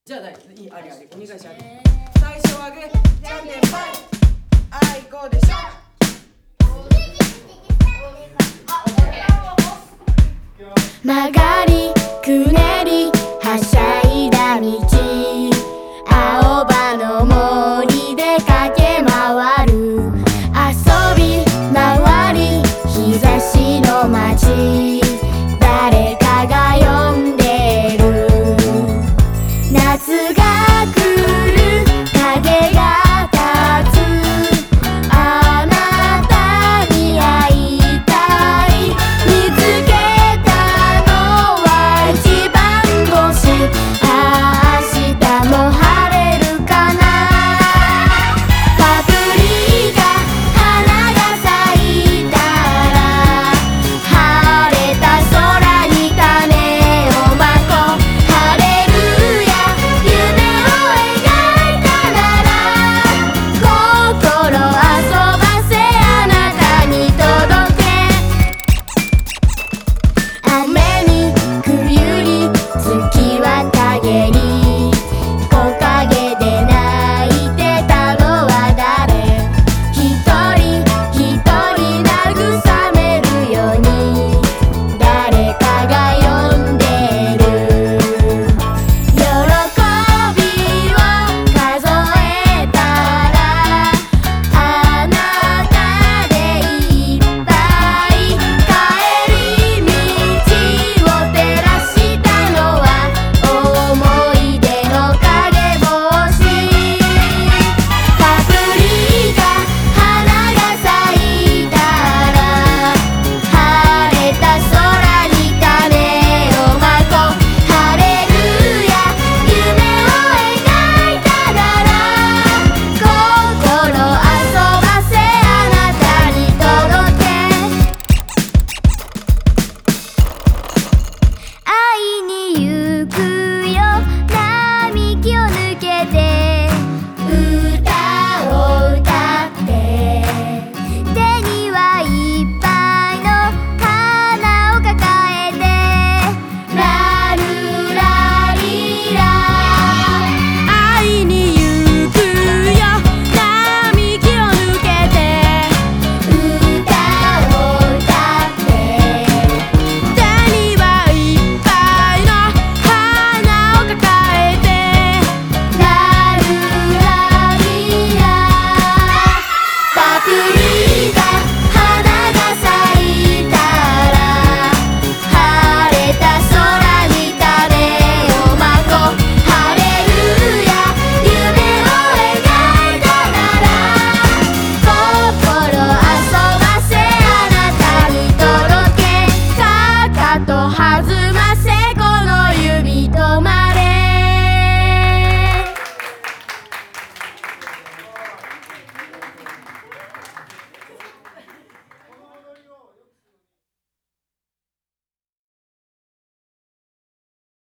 じゃあいいありありお願いしあり。最初はグーじゃんけんぽいあいこでしょ。 曲がりくねりはしゃいだ道、青葉の森で駆け回る、遊び回り日差しの街、誰かが呼んでる。夏が来る影が立つ、あなたに会いたい、見つけたのは一番星、ああ明日も晴れるかな。パプリカ花が咲いたら、晴れた空に種をまこう、ハレルヤ夢を描いたなら、心遊ばせあなたに届け。雨に冬に月は陰り